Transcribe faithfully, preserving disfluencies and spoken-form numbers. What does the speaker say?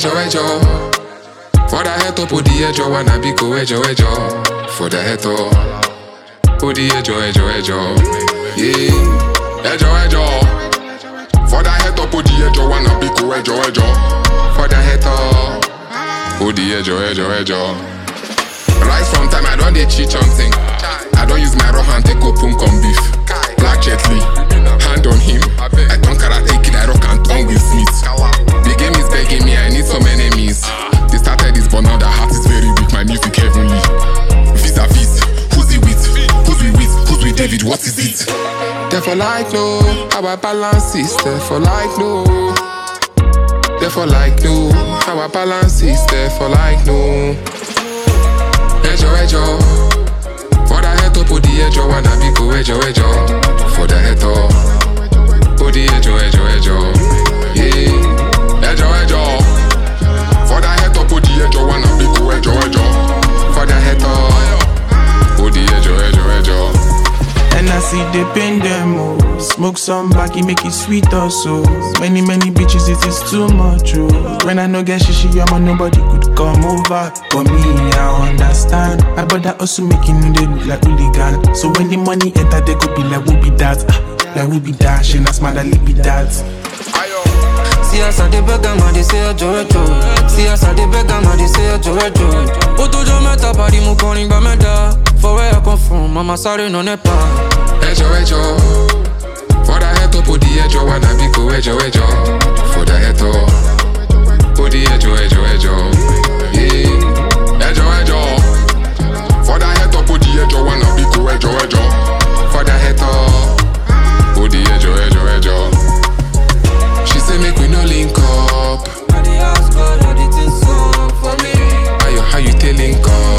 Ejo ejo. For the head up, the ejo wanna be go ejo ejo. For the head up, the ejo ejo ejo. Yeah, ejo ejo. For the head up, the ejo wanna be go ejo ejo. For the head up, the ejo ejo ejo. Right from time I don't dey cheat on thing. I don't use my raw hand take open come beef. Black Jet Li, hand on him. I don't karate kid, I rock and tongue with Smith. The game is begging me, I need some enemies. They started this but now the heart is very weak. My music heavenly. Vis-a-vis, who's it with? Who's it with? Who's with David? What is it? Therefore like no, how I balance is therefore like no. Therefore like no, how I balance is therefore like no. Ejo ejo. For the head up, the ejo wanna be go ejo ejo. For the head up, the ejo ejo ejo. Yeah, ejo ejo. For the head up, the ejo wanna be go ejo ejo. For the head up, the ejo ejo ejo. And I see they pain them oh. Smoke some baggy, make it sweet also. Many, many bitches, it is too much oh. When I no get shishi, I'm a nobody could come over. For me, I understand. My brother also making me they look like hooligan. So when the money enter, they could be like, who be that? Like who be that? She not smart, like be that. See us at the beggar, man, they say a Jojo. See us at the beggar, man, they say a Jojo. Oto jo meta body mo calling by meta. For where I come from, mama sorry no nepa. Ejo ejo. For the head up, the ejo wanna be go ejo ejo. For the head up, the ejo ejo ejo. Yeah, ejo ejo. For the head up, the ejo wanna be go ejo ejo. For the head up, the ejo ejo ejo. She say make we no link up. I dey ask God, how the things so for me. How you how you tell link up?